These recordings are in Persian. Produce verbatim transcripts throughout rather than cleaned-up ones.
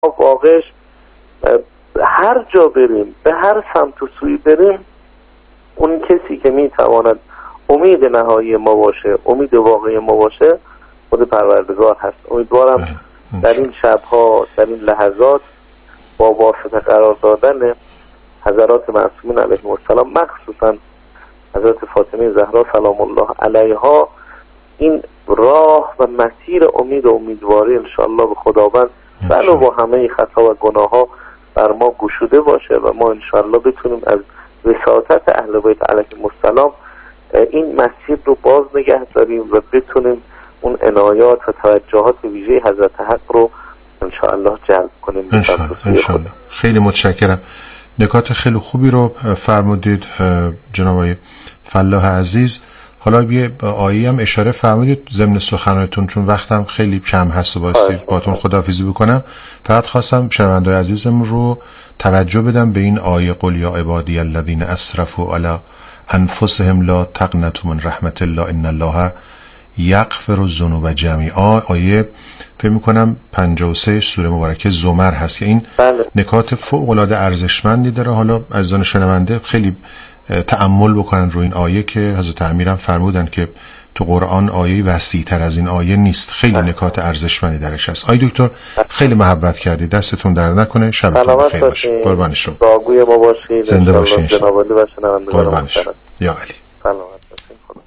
واقعش هر جا بریم، به هر سمت و سوی بریم، اون کسی که میتواند امید نهایی ما باشه، امید واقعی ما باشه، خود پروردگار هست. امیدوارم در این شبها، در این لحظات با واسطه قرار دادن حضرات معصومین علیهم السلام، مخصوصا حضرت فاطمه زهرا سلام الله علیها، این راه و مسیر امید و امیدواری انشاءالله به خداوند ولو با همه خطا و گناه ها بر ما گشوده باشه و ما انشاءالله بتونیم از وساطت اهل بیت علیهم السلام این مسیر رو باز نگه داریم و بتونیم اون عنایات و توجهات ویژه حضرت حق رو انشاءالله جلب کنیم. انشاءالله. انشاءالله. خیلی متشکرم. نکات خیلی خوبی رو فرمودید جناب آقای فلاح عزیز. حالا یه آیه هم اشاره فرمودید ضمن سخنرانیتون، چون وقتم خیلی کم هست و بایستی باهاتون خداحافظی بکنم. فقط خواستم شنونده‌های عزیزم رو توجه بدم به این آیه قل یا عبادی الذین اسرفوا علی انفسهم لا تقنطوا من رحمت الله ان الله یغفر الذنوب جمیعا. آیه فکر می‌کنم پنجاه و سه سوره مبارکه زمر هست که این بله. نکات فوق‌العاده ارزشمندی داره. حالا عزیزان شنونده خیلی تأمل بکنن رو این آیه که حضرت امیرم فرمودن که تو قرآن آیه وسیع‌تر از این آیه نیست، خیلی نکات ارزشمندی درش هست. آی دکتر خیلی محبت کردید، دستتون درد نکنه، شبتون بخیر باشه. قربان شما. دعاگوی ما باشید. زنده باشین. جناب علی و شنوندگان محترم. یا علی. سلامت باشین. خدا.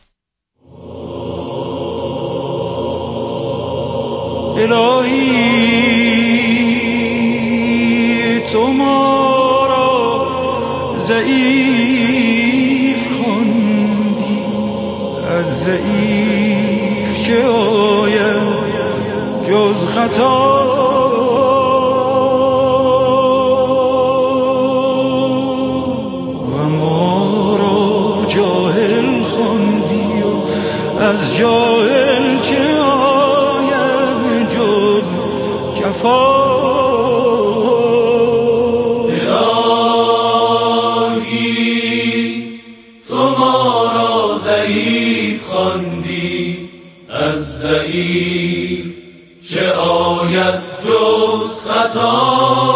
الهی تو ما را ضعیف خوندی، از ضعیف چه آید جز خطا، و ما را جاهل خوندی و از جاهل چه آید جز جفا. چه آید جز خطا،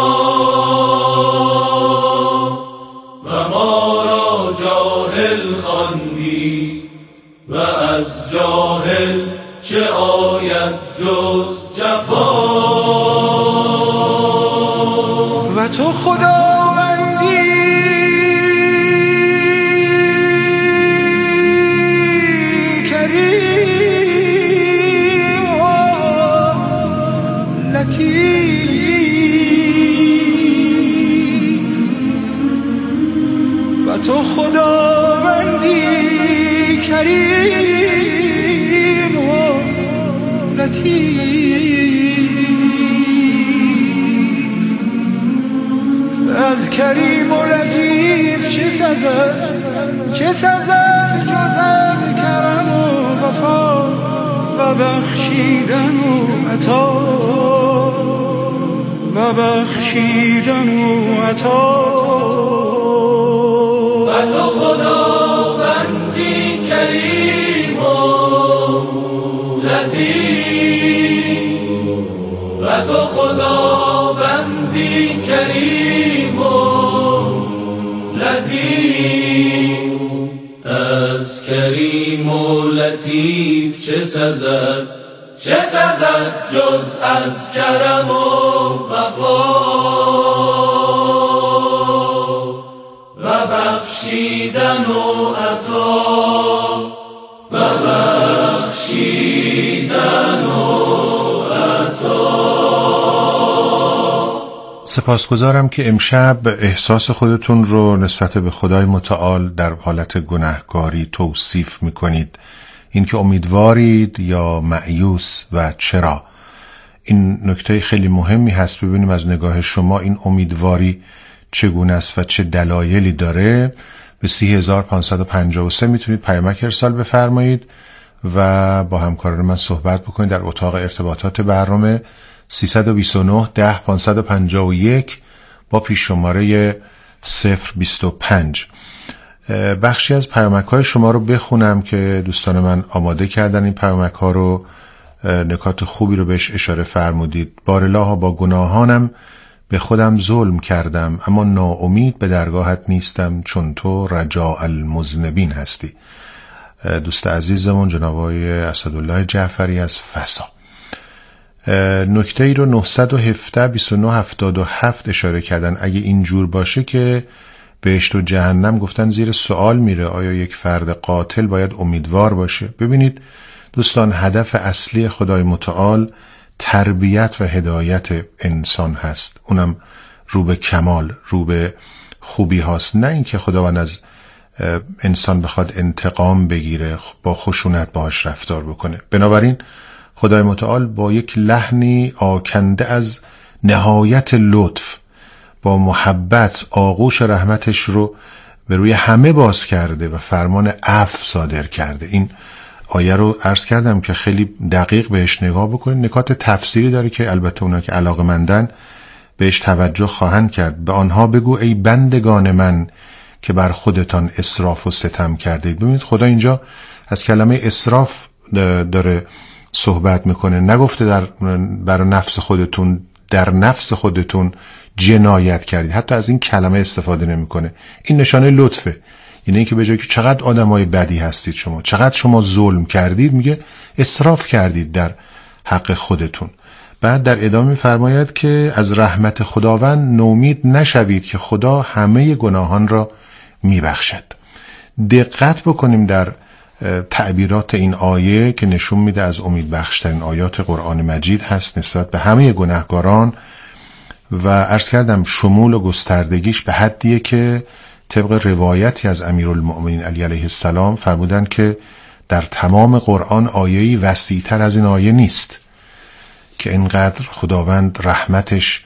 و ما را جاهل خواندی و از جاهل چه آید جز جفا. و تو خداوندی و تو خداوندی کریم و لطیف، از کریم و لطیف چه سزد، چه سزد جز از کرم و وفا و بخشیدن و عطا، و بخشیدن و عطا. و تو خداوندی کریم و لطیف، و تو خداوندی کریم و لطیف، از کریم و لطیف چه سزد، چه سزد جز از کرم و وفا و بخشیدن و عطا، و بخشیدن و عطا. سپاسگزارم که امشب احساس خودتون رو نسبت به خدای متعال در حالت گناهکاری توصیف میکنید، این که امیدوارید یا مایوس و چرا. این نکته خیلی مهمی هست، ببینیم از نگاه شما این امیدواری چگونه است و چه دلایلی داره. به سی هزار پانصد و پنجاه و سه میتونید پیامک ارسال بفرمایید و با همکاران من صحبت بکنید در اتاق ارتباطات برنامه سیصد و بیست و نه ده پانصد و پنجاه و یک با پیش شماره صفر بیست و پنج. بخشی از پیامک های شما رو بخونم که دوستان من آماده کردن. این پیامک ها رو نکات خوبی رو بهش اشاره فرمودید. بارالله با گناهانم به خودم ظلم کردم، اما ناامید به درگاهت نیستم چون تو رجاء المذنبین هستی. دوست عزیزمون جناب آقای اسدالله جعفری از فسا. نکته ای رو نهصد و هفده بیست و نه هفتاد و هفت اشاره کردن. اگه اینجور باشه که بهشت و جهنم گفتن زیر سوال میره، آیا یک فرد قاتل باید امیدوار باشه؟ ببینید دوستان، هدف اصلی خدای متعال تربیت و هدایت انسان هست، اونم رو به کمال، رو به خوبی هاست، نه اینکه خداوند از انسان بخواد انتقام بگیره، با خشونت باهاش رفتار بکنه. بنابراین خدای متعال با یک لحنی آکنده از نهایت لطف، با محبت آغوش رحمتش رو به روی همه باز کرده و فرمان عفو صادر کرده. این آیه رو عرض کردم که خیلی دقیق بهش نگاه بکنید. نکات تفسیری داره که البته اونا که علاقه‌مندن بهش توجه خواهند کرد. به آنها بگو ای بندگان من که بر خودتان اسراف و ستم کردید. ببینید خدا اینجا از کلمه اسراف داره صحبت میکنه، نگفته در بر نفس خودتون در نفس خودتون جنایت کردید، حتی از این کلمه استفاده نمیکنه. این نشانه لطفه، یعنی اینکه به جای که چقدر آدمای بدی هستید شما، چقدر شما ظلم کردید، میگه اسراف کردید در حق خودتون. بعد در ادامه می‌فرماید که از رحمت خداوند نومید نشوید که خدا همه گناهان را میبخشد. دقت بکنیم در تعبیرات این آیه که نشون میده از امید بخشترین آیات قرآن مجید هست نسبت به همه گناهکاران، و عرض کردم شمول و گستردگیش به حدیه که طبق روایتی از امیرالمؤمنین علی علیه السلام فرمودن که در تمام قرآن آیه‌ای وسیع‌تر از این آیه نیست که اینقدر خداوند رحمتش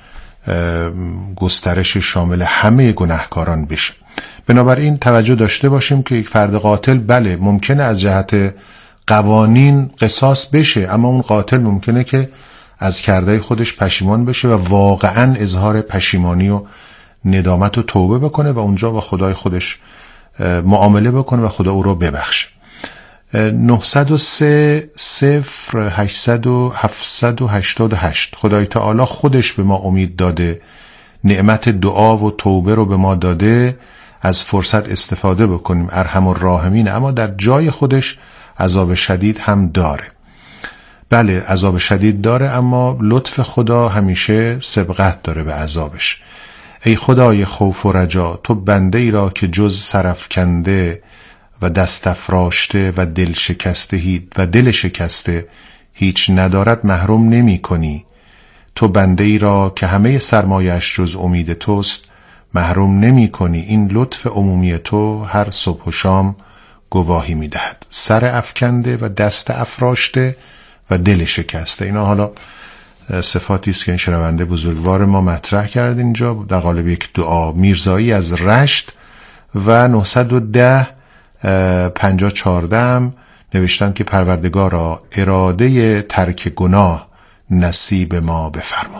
گسترش شامل همه گناهکاران بشه. بنابراین توجه داشته باشیم که یک فرد قاتل بله ممکنه از جهت قوانین قصاص بشه، اما اون قاتل ممکنه که از کرده خودش پشیمان بشه و واقعا اظهار پشیمانی و ندامت و توبه بکنه و اونجا با خدای خودش معامله بکنه و خدا او رو ببخشه. نهصد و سه صفر هشتصد و هفتصد و هشتاد و هشت خدای تعالی خودش به ما امید داده، نعمت دعا و توبه رو به ما داده، از فرصت استفاده بکنیم. ارحم الراحمین، اما در جای خودش عذاب شدید هم داره. بله عذاب شدید داره، اما لطف خدا همیشه سبقت داره به عذابش. ای خدای خوف و رجا، تو بنده ای را که جز سرفکنده و دست افراشته و دل شکسته و دل شکسته هیچ ندارد محروم نمی کنی. تو بنده ای را که همه سرمایش جز امید توست محروم نمی کنی. این لطف عمومی تو هر صبح و شام گواهی می دهد. سر افکنده و دست افراشته و دل شکسته، اینا حالا صفاتی است که این شنونده بزرگوار ما مطرح کرد اینجا در قالب یک دعا. میرزایی از رشت و نهصد و ده پنجاه چهارده هم نوشتن که پروردگارا اراده ترک گناه نصیب ما بفرما.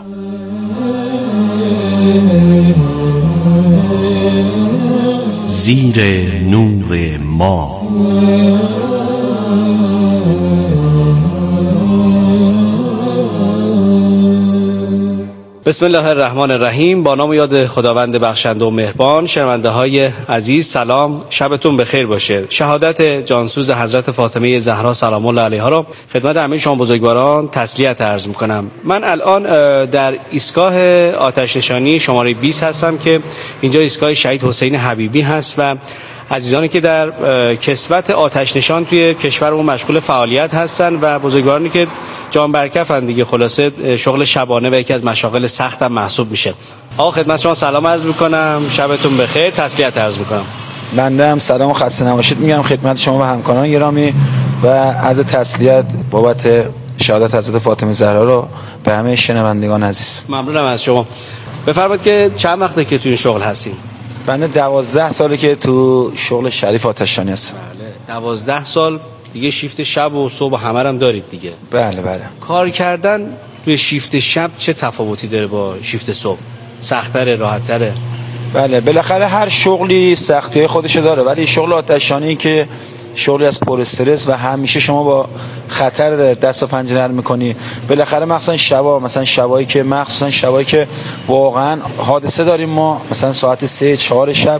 زیر نور ما بسم الله الرحمن الرحیم. با نام یاد خداوند بخشنده و مهربان. شنونده های عزیز سلام، شبتون بخیر باشه. شهادت جانسوز حضرت فاطمه زهرا سلام الله علیها را خدمت همه شما بزرگواران تسلیت عرض میکنم. من الان در ایستگاه آتش نشانی شماره بیست هستم که اینجا ایستگاه شهید حسین حبیبی هست و عزیزانی که در کسوت آتش نشان توی کشورمون مشغول فعالیت هستن و بزرگوارانی که جان برکفن دیگه، خلاصه شغل شبانه و یکی از مشاغل سختم محسوب میشه. آقا خدمت شما سلام عرض میکنم، شبتون بخیر، تسلیت عرض میکنم. بنده هم سلام و خسته نباشید میگم خدمت شما و همکاران گرامی و عرض تسلیت بابت شهادت حضرت فاطمه زهرا رو به همه شنوندگان عزیز. ممنونم از شما. بفرمایید که چند وقته که تو این شغل هستین؟ بنده دوازده ساله که تو شغل شریف آتش‌نشانی هستم. بله دوازده سال دیگه. شیفت شب و صبح و همه هم دارید دیگه؟ بله بله. کار کردن توی شیفت شب چه تفاوتی داره با شیفت صبح؟ سخت‌تره، راحت‌تره؟ بله بالاخره هر شغلی سختی‌های خودشو داره، ولی شغل آتش‌نشانی که شغلی از پر استرس و همیشه شما با خطر دست و پنجه نرم می‌کنی. بالاخره مثلا شبا مثلا شبایی که مخصوصا شبایی که واقعا حادثه داریم ما، مثلا ساعت سه چهار شب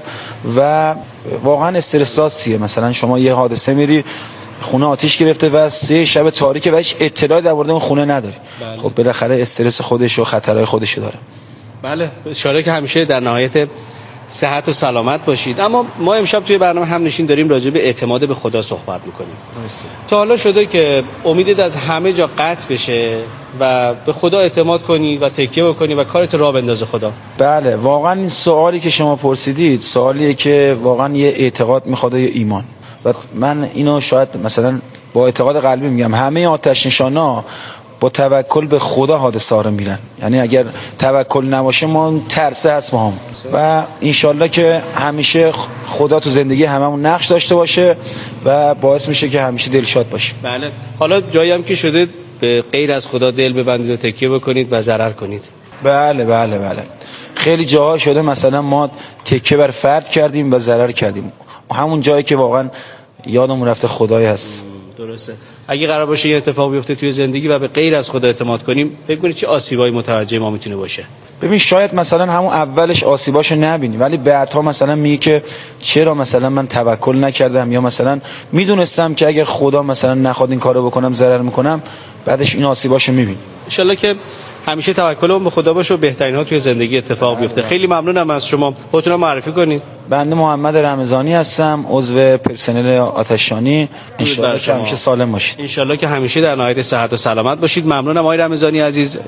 و واقعا استرساسیه. مثلا شما یه حادثه میری خونه آتش گرفته و سه شب تاریکه و هیچ اطلاعی در مورد اون خونه نداری. بله. خب بالاخره استرس خودش و خطرهای خودش داره. بله، اشاره که همیشه در نهایت صحت و سلامت باشید. اما ما امشب توی برنامه هم نشین داریم راجع به اعتماد به خدا صحبت میکنیم. تا حالا شده که امیدت از همه جا قطع بشه و به خدا اعتماد کنی و تکیه بکنی و کارت راه بندازه خدا؟ بله، واقعا این سوالی که شما پرسیدید سوالیه که واقعا یه اعتقاد میخواد یا ایمان. و من اینو شاید مثلا با اعتقاد قلبی میگم، همه آتش نشانا با توکل به خدا حادثه ها رو میرن. یعنی اگر توکل نباشه ما ترسه هست ما هم. و انشالله که همیشه خدا تو زندگی هممون نقش داشته باشه و باعث میشه که همیشه دلشاد باشیم. بله. حالا جایی هم که شده به غیر از خدا دل ببندید و تکیه بکنید و ضرر کنید؟ بله بله بله خیلی جاها شده مثلا ما تکیه بر فرد کردیم و ضرر کردیم، همون جایی که واقعا یادمون رفته خدای هست. درسته. اگه قرار باشه یه اتفاق بیفته توی زندگی و به غیر از خدا اعتماد کنیم، فکر کنید چه آسیبایی متوجه ما میتونه باشه؟ ببین شاید مثلا همون اولش آسیباشو نبینی، ولی بعدها مثلا میگه که چرا مثلا من توکل نکردم، یا مثلا میدونستم که اگر خدا مثلا نخواد این کارو بکنم ضرر میکنم، بعدش این آسیباشو میبینی. ان شاءالله که همیشه توکلمون به خدا باشه و بهترین ها توی زندگی اتفاق بیفته. خیلی ممنونم از شما. خودتون رو معرفی کنید. بنده محمد رمضانی هستم، عضو پرسنل آتش‌نشانی. ان شاءالله که همیشه سالم باشید. ان شاءالله که همیشه در نهایت صحت و سلامت باشید. ممنونم آقای رمضانی عزیز.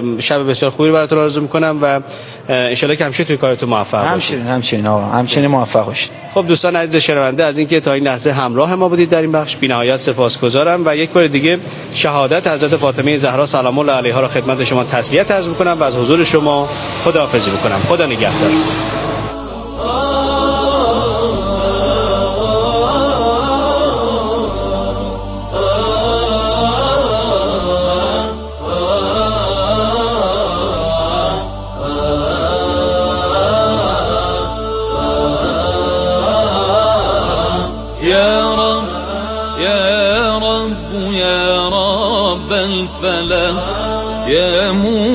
شب بسیار خوبی براتون آرزو میکنم و ان شاءالله که همیشه توی کارتون موفق باشید. همچنین همچنین آقا، همچنین موفق باشید. خب دوستان عزیز شنونده، از اینکه تا این لحظه همراه ما بودید در این بخش بی‌نهایت سپاسگزارم و یک بار دیگه شهادت حضرت فاطمه زهرا سلام الله علیها را خدمت شما تسلیت عرض میکنم و از حضور شما خداحافظی میکنم. خدا نگهدار. يا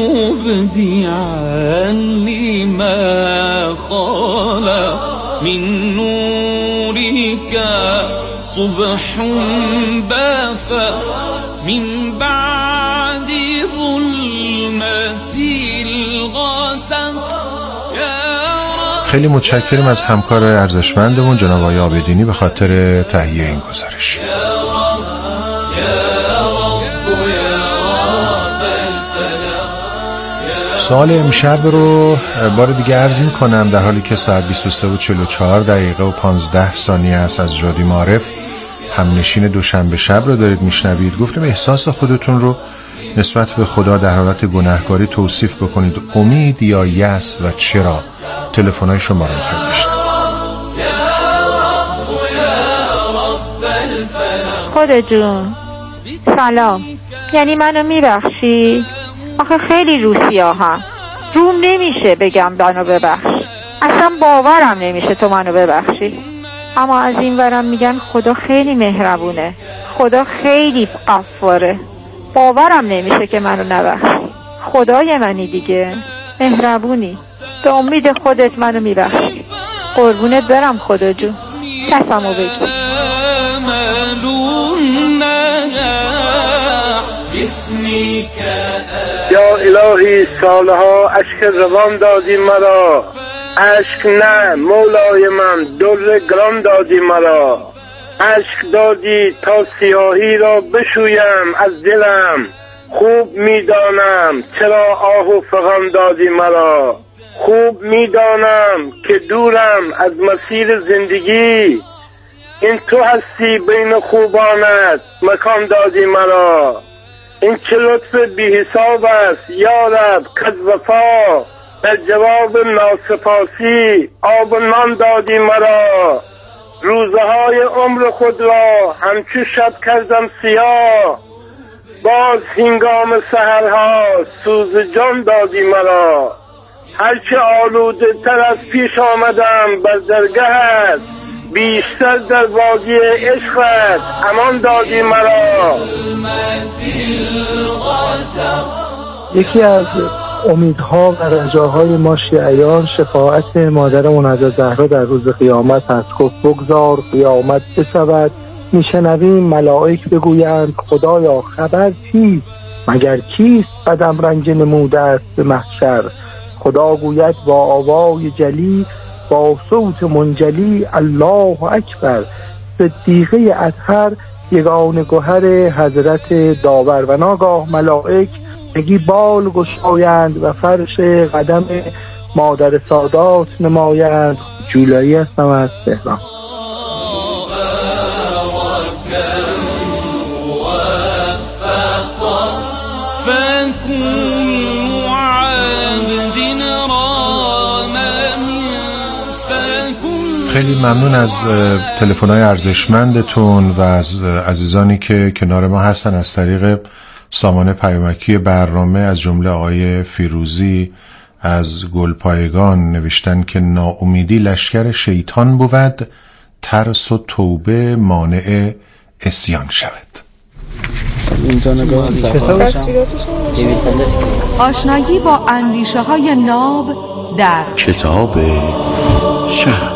مبدعا لما خلق من نورك صبح بات من بعد ظلمة الغسق. خیلی متشکریم از همکار ارزشمندمون جناب آقای عابدینی به خاطر تهیه این گزارش. سوال امشب رو بار دیگه عرض می‌کنم در حالی که ساعت بیست و سه و چهل و چهار دقیقه و پانزده ثانیه است از رادیو معارف همنشین دوشنبه شب رو دارید میشنوید. گفتم احساس خودتون رو نسبت به خدا در حالت گناهکاری توصیف بکنید. امید یا یأس و چرا؟ تلفن‌های شما رو می‌خوایم بشنویم. خدا جون سلام، یعنی منو میبخشی؟ آخه خیلی روسیاهم، روم نمیشه بگم منو ببخش، اصلا باورم نمیشه تو منو ببخشی. اما از این ورم میگن خدا خیلی مهربونه، خدا خیلی غفاره، باورم نمیشه که منو نبخشی. خدای منی دیگه، مهربونی، به امید خودت منو میبخشی. قربونت برم خدا جون، کسمو بگی. یا الهی سالها اشک روان دادی مرا، اشک نه مولای من در گران دادی مرا. اشک دادی تا سیاهی را بشویم از دلم، خوب میدانم چرا آه و فغان دادی مرا. خوب میدانم که دورم از مسیر زندگی، این تو هستی بین خوبانت مکان دادی مرا. این چه لطف بی حساب است یا رب کز وفا، در جواب ناسپاسی آب و نان دادی مرا. روزهای عمر خود را همچو شب کردم سیاه، باز هنگام سحرها سوز جان دادی مرا. هرچه آلوده تر از پیش آمدم بر درگهت، بیشتر در وادی عشقت امان دادی مرا. یکی از امیدها و رجاهای ما شیعیان شفاعت مادرمون حضرت زهرا در روز قیامت است. گفت بگذار قیامت بشود، میشنویم ملائک بگویند خدایا خبر چیست؟ مگر کیست قدم رنج نموده است به محشر؟ خدا گوید با آوای جلی با صوت منجلی الله اکبر، صدیقه اطهر یگان گوهر حضرت داور. و ناگاه ملائک بگی بال گشایند و فرش قدم مادر سادات نمایند. جولایی هستم از تهران. خیلی ممنون از تلفن‌های ارزشمندتون و از عزیزانی که کنار ما هستن از طریق سامانه پیامکی برنامه، از جمله آقای فیروزی از گلپایگان نوشتن که ناامیدی لشکر شیطان بود، ترس و توبه مانع عصیان شود. اینجا نگاه آشنایی با اندیشه های ناب در کتاب شب.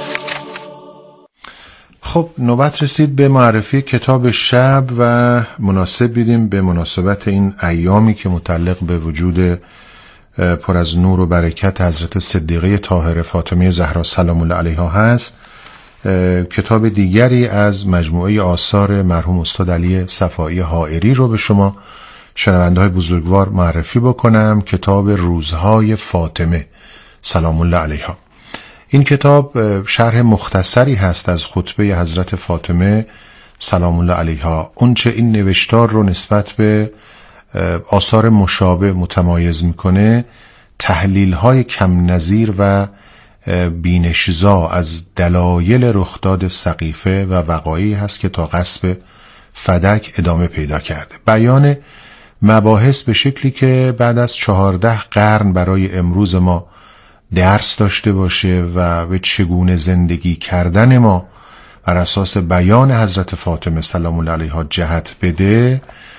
خب نوبت رسید به معرفی کتاب شب و مناسب دیدیم به مناسبت این ایامی که متعلق به وجود پر از نور و برکت حضرت صدیقه طاهره فاطمه زهرا سلام الله علیها هست. کتاب دیگری از مجموعه آثار مرحوم استاد علی صفایی حائری رو به شما شنونده‌های بزرگوار معرفی بکنم. کتاب روزهای فاطمه سلام الله علیها. این کتاب شرح مختصری هست از خطبه حضرت فاطمه سلام الله علیها. اونچه این نوشتار رو نسبت به آثار مشابه متمایز میکنه تحلیل‌های کم نظیر و بینشزا از دلایل رخداد سقیفه و وقایعی هست که تا غصب فدک ادامه پیدا کرده. بیان مباحث به شکلی که بعد از چهارده قرن برای امروز ما درس داشته باشه و به چگونه زندگی کردن ما بر اساس بیان حضرت فاطمه سلام الله علیها جهت بده،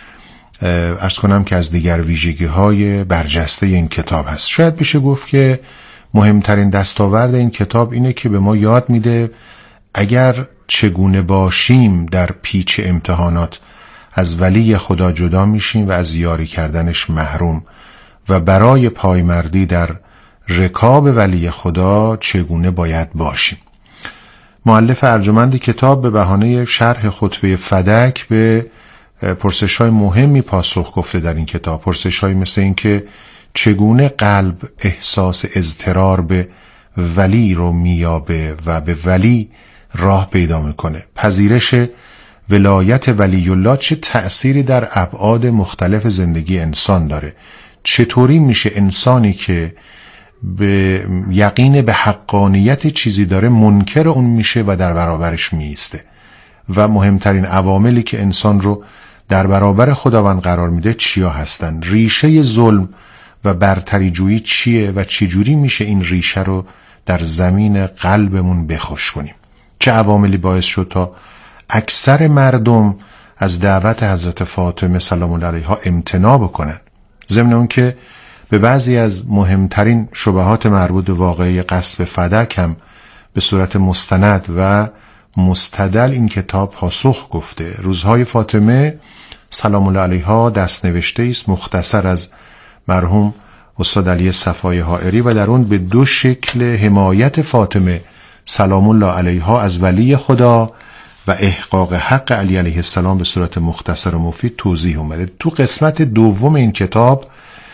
عرض کنم که از دیگر ویژگی های برجسته این کتاب هست. شاید بشه گفت که مهمترین دستاورد این کتاب اینه که به ما یاد میده اگر چگونه باشیم در پیچ امتحانات از ولی خدا جدا میشیم و از یاری کردنش محروم و برای پایمردی در رکاب ولی خدا چگونه باید باشیم. مؤلف ارجمند کتاب به بهانه شرح خطبه فدک به پرسش‌های مهمی پاسخ گفته در این کتاب. پرسش‌های مثل این که چگونه قلب احساس اضطرار به ولی رو میابه و به ولی راه پیدا میکنه، پذیرش ولایت ولی الله چه تأثیری در ابعاد مختلف زندگی انسان داره، چطوری میشه انسانی که به یقین به حقانیت چیزی داره منکر اون میشه و در برابرش میسته، و مهمترین عواملی که انسان رو در برابر خداوند قرار میده چیا هستن، ریشه ظلم و برتری جویی چیه و چجوری میشه این ریشه رو در زمین قلبمون بخوش کنیم. چه عواملی باعث شد تا اکثر مردم از دعوت حضرت فاطمه سلام الله علیها امتناع بکنن، ضمن اون که به بعضی از مهمترین شبهات مربوط به واقعه غصب فدک هم به صورت مستند و مستدل این کتاب پاسخ گفته. روزهای فاطمه سلام الله علیها دست نوشته است مختصر از مرحوم استاد علی صفایی حائری و در اون به دو شکل حمایت فاطمه سلام الله علیها از ولی خدا و احقاق حق علی علیه السلام به صورت مختصر و مفید توضیح اومده. تو قسمت دوم این کتاب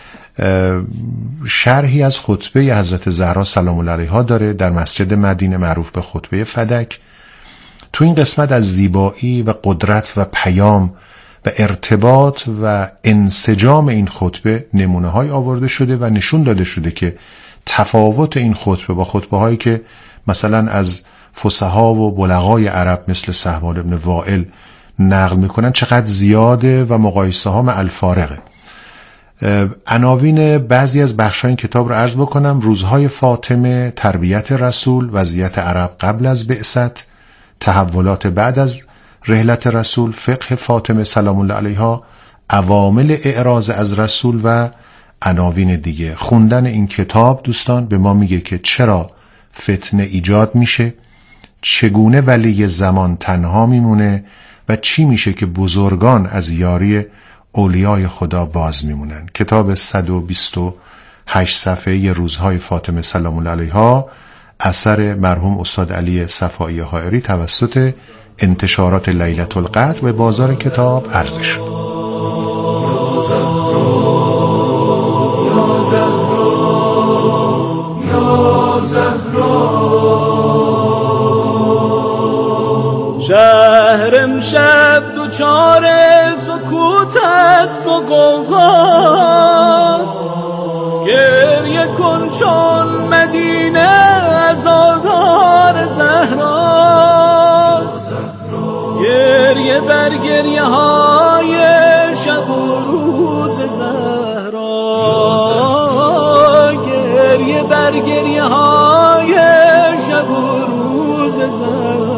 شرحی از خطبه حضرت زهرا سلام الله علیها داره در مسجد مدینه معروف به خطبه فدک. تو این قسمت از زیبایی و قدرت و پیام و ارتباط و انسجام این خطبه نمونه های آورده شده و نشون داده شده که تفاوت این خطبه با خطبه هایی که مثلا از فصحا و بلغای عرب مثل سهمال بن وائل نقل میکنن چقدر زیاده و مقایسه ها مع الفارقه. عناوین بعضی از بخش‌های این کتاب رو عرض بکنم: روزهای فاطمه، تربیت رسول، وضعیت عرب قبل از بعثت، تحولات بعد از رحلت رسول، فقه فاطمه سلام الله علیها، عوامل اعراض از رسول و عناوین دیگه. خوندن این کتاب دوستان به ما میگه که چرا فتنه ایجاد میشه، چگونه ولی زمان تنها میمونه و چی میشه که بزرگان از یاری اولیای خدا باز میمونن. کتاب صد و بیست و هشت صفحه روزهای فاطمه سلام الله علیها اثر مرحوم استاد علی صفایی حائری توسط انتشارات لیلة القدر به بازار کتاب عرضه شد. شهر امشب دوچار سکوت است و غوغاست، گریه کن چون مدینه از آثار زهراست، گریه بر گریه های شب و روز زهرا، گریه بر گریه های شب و روز زهرا.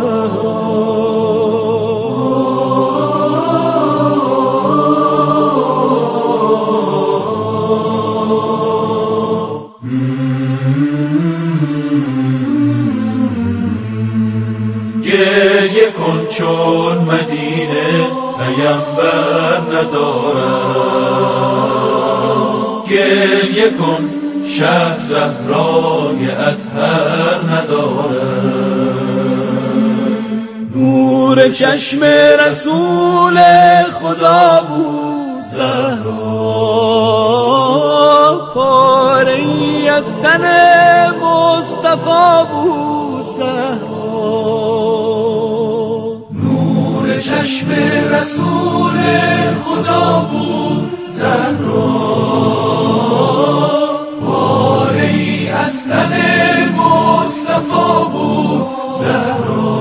گریه کن چون مدینه پیامبر ندارد، گریه کن شب زهرای اطهر ندارد. نور چشم رسول خدا بود زهرا، پاره‌ای از تن مصطفی بود زهرا. نور چشم رسول خدا بود زهرا، پاره‌ای از تن مصطفی بود زهرا.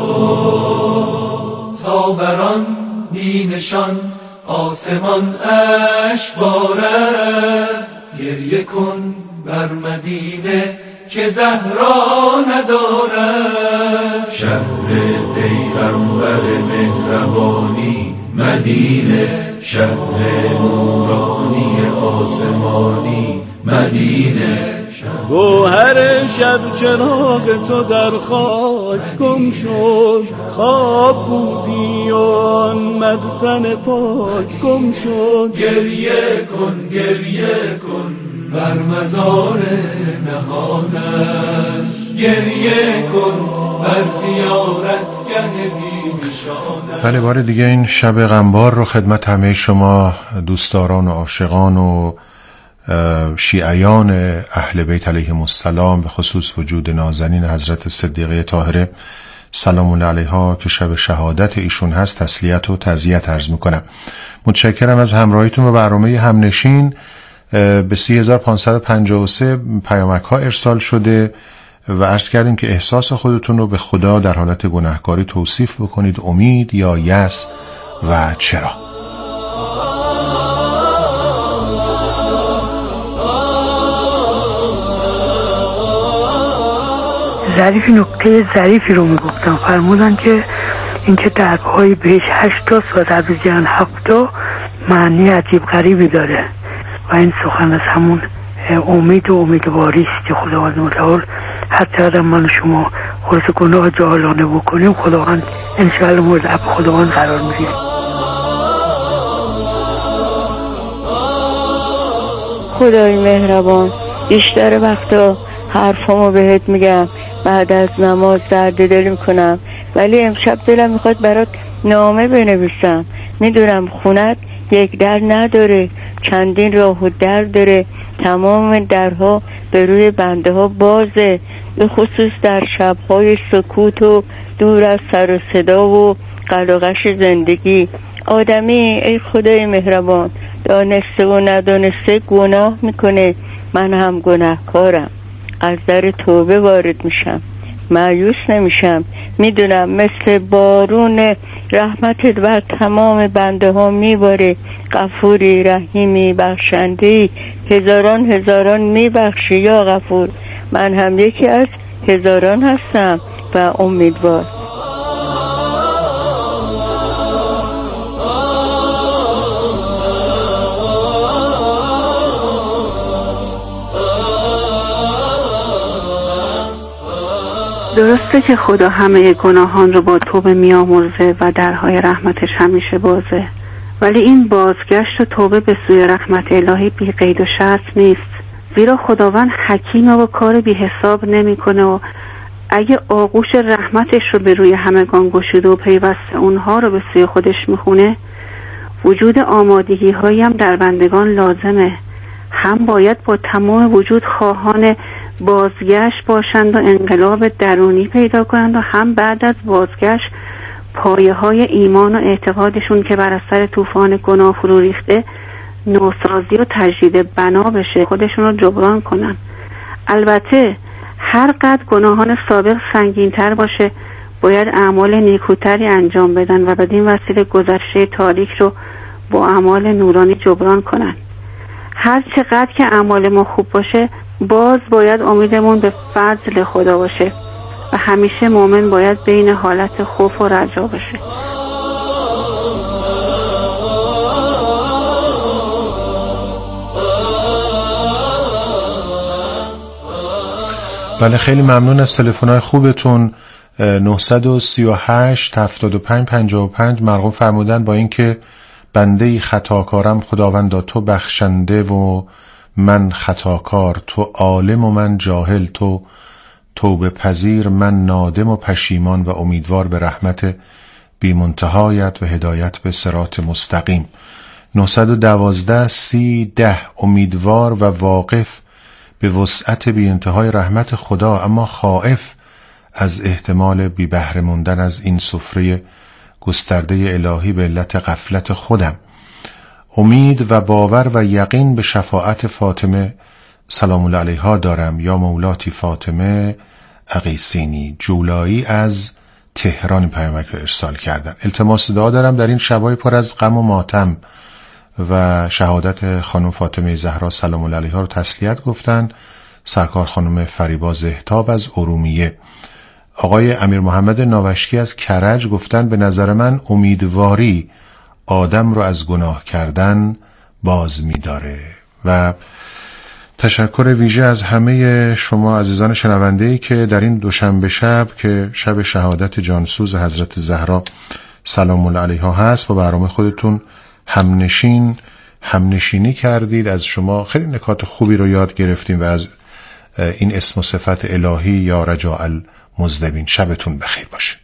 تا بران بی نشان آسمان اشک بارد، گریه کن بر مدینه که زهرا ندارد. شهر پیغمبر مهربانی مدینه، شهر نورانی آسمانی مدینه. گوهر شب چراغ تو در خاک گم شد، خواب بودی و آن مدفن پاک گم شد. گریه کن گریه کن بر مزار نهانش، گریه کن بر زیارتگه بی‌نشانش. بله، بار دیگه این شب غمبار رو خدمت همه شما دوستداران و عاشقان و شیعیان اهل بیت علیهم السلام، به خصوص وجود نازنین حضرت صدیقه طاهره سلام الله علیها که شب شهادت ایشون هست تسلیت و تعزیت عرض میکنم. متشکرم از همراهیتون. به برنامه همنشین به سی هزار و پانصد و پنجاه و سه پیامک ها ارسال شده و عرض کردیم که احساس خودتون رو به خدا در حالت گناهکاری توصیف بکنید، امید یا یأس و چرا. ظریفی نکته ظریفی رو میگفتم، فرمودن که اینکه دربهای بهش هشتاست و در جهان هفتا معنی عجیب غریبی داره و این سخن از همون امید و امیدواری است که خداوند متعال هر چقدر من شما خود گناه جاهلانه بکنیم خداوند انشاءالله مورد عفو خداوند قرار میگیره. خدای مهربان، بیشتر وقتا حرفامو بهت میگم بعد از نماز درد دل میکنم، ولی امشب دلم میخواد برات نامه بنویسم. میدونم خونت یک در نداره، چندین راه و در داره، تمام درها به روی بنده ها بازه، به خصوص در شبهای سکوت و دور از سر و صدا و قلقش زندگی. آدمی ای خدای مهربان دانسته و ندانسته گناه میکنه، من هم گناهکارم، از در توبه وارد میشم، مایوس نمیشم. میدونم مثل بارون رحمتت بر تمام بنده ها میباره، غفوری، رحیمی، بخشندهی، هزاران هزاران میبخشی یا غفور. من هم یکی از هزاران هستم و امیدوار. درسته که خدا همه گناهان رو با توبه میامرزه و درهای رحمتش همیشه بازه، ولی این بازگشت و توبه به سوی رحمت الهی بی قید و شرط نیست، زیرا خداوند حکیمه و کار بی حساب نمیکنه و اگه آغوش رحمتش رو به روی همگان گشوده و پیوسته اونها رو به سوی خودش میخونه، وجود آمادگی هایی هم در بندگان لازمه. هم باید با تمام وجود خواهان بازگشت باشند و انقلاب درونی پیدا کنند و هم بعد از بازگشت پایه های ایمان و اعتقادشون که بر اثر طوفان گناه فرو ریخته نوسازی و تجدید بنا بشه، خودشون رو جبران کنن. البته هر قدر گناهان سابق سنگین‌تر باشه باید اعمال نیکوتری انجام بدن و بدین وسیله گذشته تاریک رو با اعمال نورانی جبران کنن. هر چقدر که اعمال ما خوب باشه باز باید امیدمون به فضل خدا باشه و همیشه مؤمن باید بین حالت خوف و رجا باشه. بله، خیلی ممنون از تلفن‌های خوبتون. نه سه هشت هفتاد و پنج پنجاه و پنج مرقوم فرمودن با اینکه بنده خطاکارم خداوندا تو بخشنده و من خطاکار، تو عالم و من جاهل، تو توبه پذیر من نادم و پشیمان و امیدوار به رحمت بی منتهایت و هدایت به صراط مستقیم. نه یک دو سی ده امیدوار و واقف به وسعت بی انتهای رحمت خدا، اما خائف از احتمال بی بهره موندن از این سفره گسترده الهی به علت غفلت خودم. امید و باور و یقین به شفاعت فاطمه سلام الله علیها دارم. یا مولاتی فاطمه اقیسینی. جولایی از تهران پیامک رو ارسال کردن. التماس دعا دارم در این شبای پر از غم و ماتم و شهادت خانم فاطمه زهرا سلام الله علیها رو تسلیت گفتن. سرکار خانم فریبا زهتاب از ارومیه. آقای امیر محمد ناوشکی از کرج گفتن به نظر من امیدواری آدم رو از گناه کردن باز می‌داره. و تشکر ویژه از همه شما عزیزان شنونده‌ای که در این دوشنبه شب که شب شهادت جانسوز حضرت زهرا سلام الله علیها هست و برنامه خودتون همنشین همنشینی کردید. از شما خیلی نکات خوبی رو یاد گرفتیم و از این اسم و صفت الهی یا رجاء المذنبین. شبتون بخیر باشه.